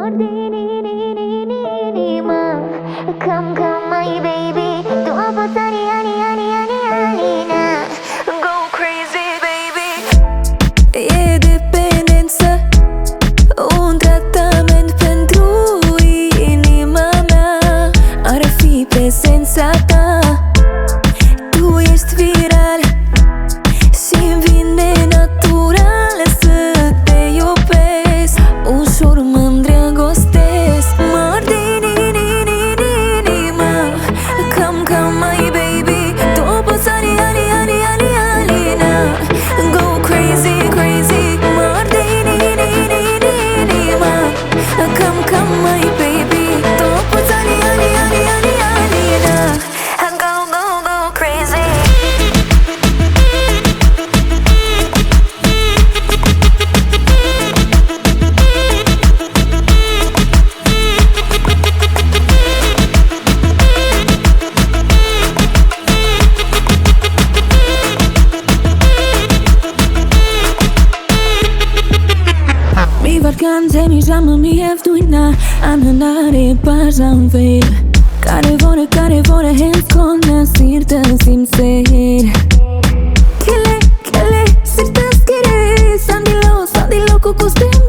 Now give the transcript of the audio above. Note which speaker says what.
Speaker 1: Come, come, my baby. Tu apăs ani, ani, ani, ani, ani, na. Go crazy, baby.
Speaker 2: E dependență, un tratament pentru inima mea. Ar fi prezența ta. Tu ești viral și-mi vine natural să te iubesc. Ușor mă îndrăgostesc. Mă ard din inima. Come, come, my baby. Tu apăs ani, ani, ani, ani, ani, na. Go crazy, crazy. Mă ard din inima. Come, come, my baby. Tu apăs ani, ani, ani, ani, ani, na.
Speaker 1: Go, go, go crazy.
Speaker 2: Mi vacanze mi chiamano mi eftuina. Andare pasa un fail. Care vore helt konna sirta simser. Kelle, sirta skere. Sandilo, kukustem.